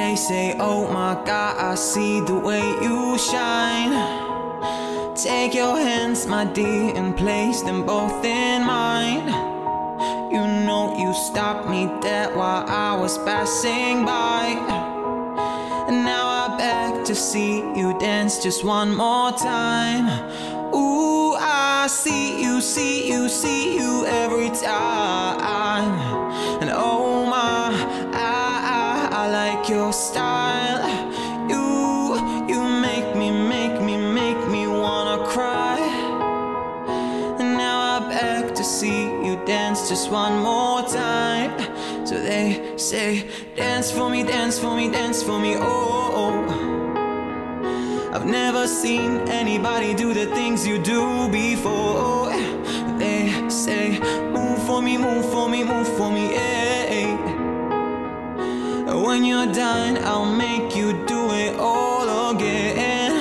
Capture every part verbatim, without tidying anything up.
They say, oh my God, I see the way you shine. Take your hands, my dear, and place them both in mine. You know you stopped me dead while I was passing by. And now I beg to see you dance just one more time. Ooh, I see you, see you, see you every time. And oh my, I, I, I like your style. You, you make me, make me, make me wanna cry. And now I beg to see you dance just one more time. So they say, dance for me, dance for me, dance for me, oh, oh. I've never seen anybody do the things you do before. They say, move for me, move for me, move for me, yeah. When you're done, I'll make you do it all again.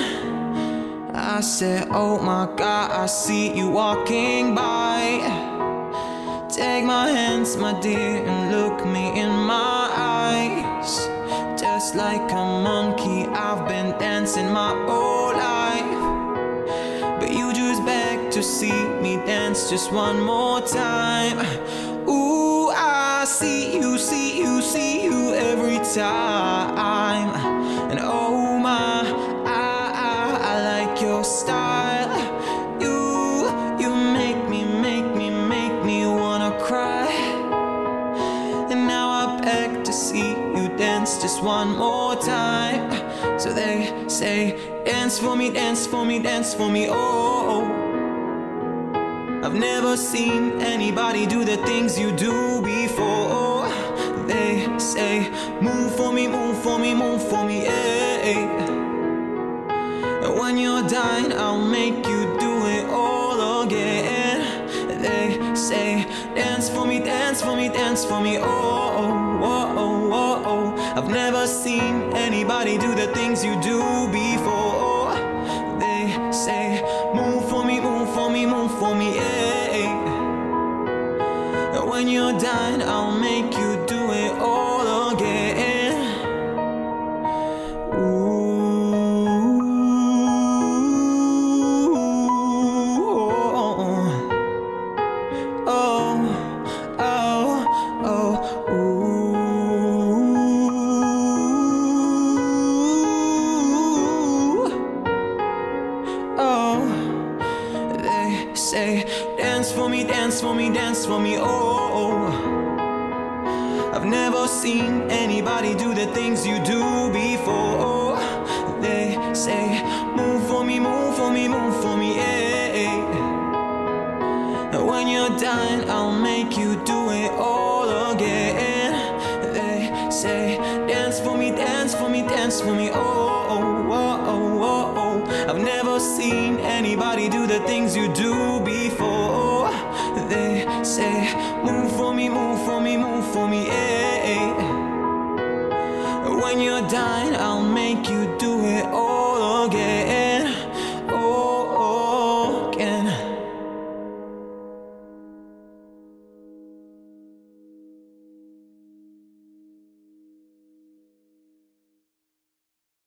I said, oh my God, I see you walking by. Take my hands, my dear, and look me in my eyes. Just like a monkey, I've been dancing my whole life. But you just beg to see me dance just one more time. Ooh, I see you, see you, see you every time. And oh my, I, I, I like your style. You, you make me, make me, make me wanna cry. And now I beg to see you dance just one more time. So they say, dance for me, dance for me, dance for me, oh. I've never seen anybody do the things you do before. They say, move for me, move for me, move for me, yeah. And when you're done, I'll make you do it all again. They say, dance for me, dance for me, dance for me, oh, oh, oh, oh, oh. I've never seen anybody do the things you do before. They say, move for me, move for me, move for me, yeah. And when you're done, I'll make you do it all again. Ooh. Say, dance for me, dance for me, dance for me, oh. I've never seen anybody do the things you do before. They say, move for me, move for me, move for me, yeah. And when you're done, I'll make you do it all again. They say, dance for me, dance for me, dance for me, oh, oh, oh, oh, oh. I've never seen anybody do the things you do before. They say, move for me, move for me, move for me, yeah. When you're done, I'll make you do it